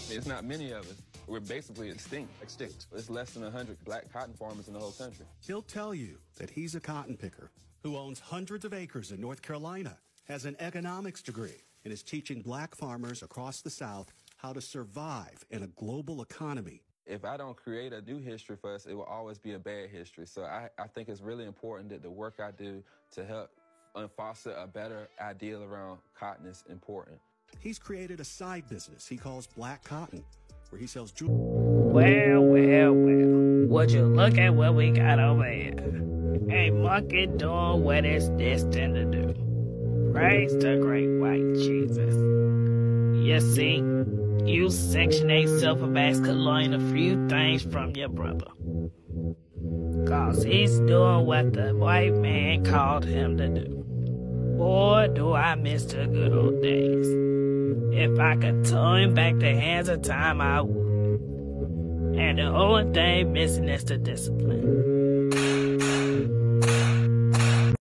It's not many of us. We're basically extinct. There's less than 100 black cotton farmers in the whole country. He'll tell you that he's a cotton picker who owns hundreds of acres in North Carolina, has an economics degree, and is teaching black farmers across the South how to survive in a global economy. If I don't create a new history for us, it will always be a bad history. So I think it's really important that the work I do to help foster a better ideal around cotton is important. He's created a side business he calls Black Cotton, where he sells jewelry. Well. Would you look at what we got over here? A monkey doing what it's destined to do. Praise the great white Jesus. You see, you Section 8 Silverbacks could learn a few things from your brother. Cause he's doing what the white man called him to do. Boy, do I miss the good old days. If I could turn back the hands of time, I would. And the only thing missing is the discipline.